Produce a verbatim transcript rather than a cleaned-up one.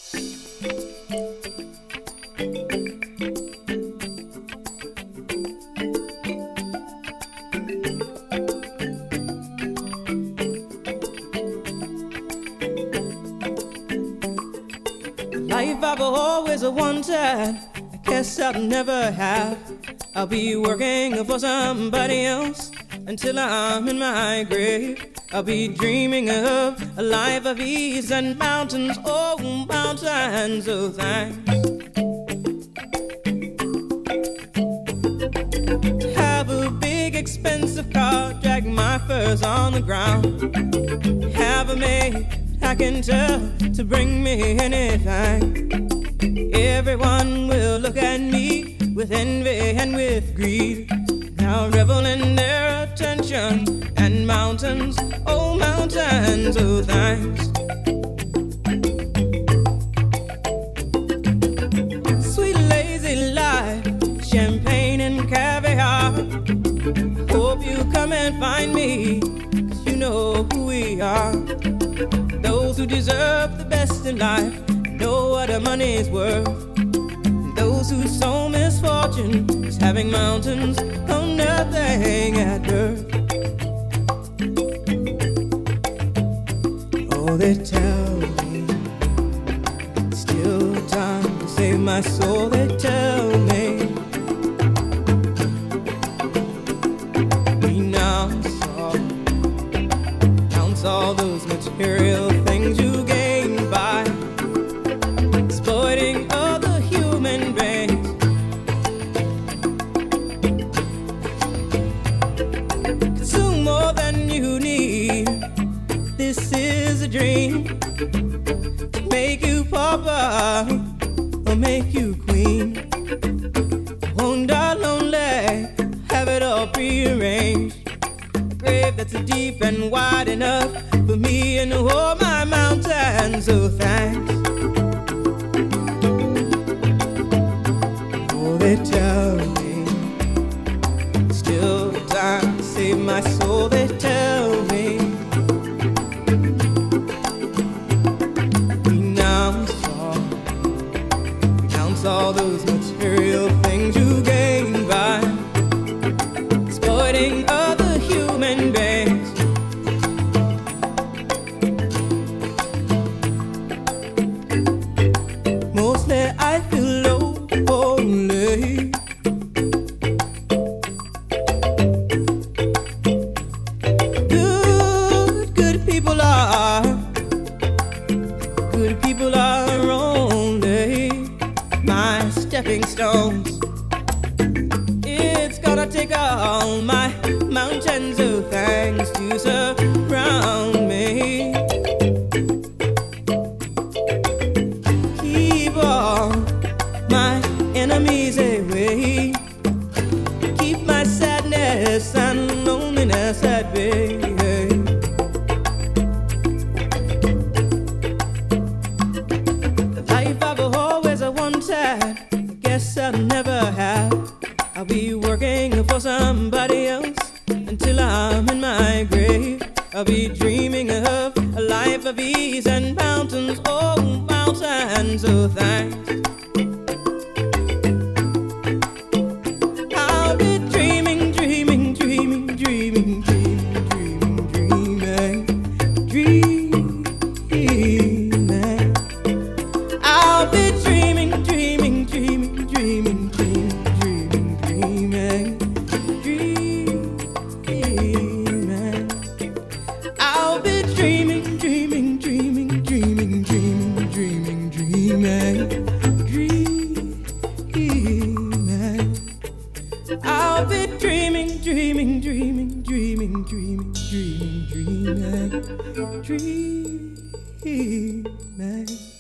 Life I've always wanted, I guess I'll never have. I'll be working for somebody else until I'm in my grave. I'll be dreaming of a life of ease and mountains, oh, mountains of thanks. Have a big expensive car, drag my furs on the ground. Have a maid I can tell to bring me anything. Everyone will look at me with envy and with greed. I'll revel in their attention and mountains, oh mountains of thanks. Sweet lazy life, champagne and caviar. Hope you come and find me, 'cause you know who we are. Those who deserve the best in life know what their money's worth. Those who sow misfortune is having mountains on nothing at birth. Oh, they tell me still time to save my soul. They tell me renounce all, renounce all those material things you gain by exploiting other human beings. Consume more than you need. This is a dream to make you pauper or make you queen. Won't die lonely, have it all prearranged. A grave that's deep and wide enough for me and all my mountains of thanks. Oh, they tell me still time to save my soul. They tell me renounce all, renounce all those material things you gain by exploiting other human beings. Mostly I feel lonely. Good, good people are, good people are only my stepping stones. It's gonna take all my mountains of thanks to surround me. Keep all my enemies away. Keep my sadness and loneliness at bay. The life I've always wanted, I guess I'll never have. I'll be working for somebody else until I'm in my grave. I'll be dreaming of a life of ease and mountains, oh mountains of thanks. I'll be dreaming, dreaming, dreaming, dreaming, dreaming, dreaming, dreaming, dreaming. I'll be dreaming, dreaming, dreaming, dreaming, dreaming, dreaming, dreaming. I'll be dreaming, dreaming, dreaming, dreaming, dreaming, dreaming, dreaming, dreaming. I'll be dreaming, dreaming, dreaming, dreaming, dreaming, dreaming, dreaming, dreaming.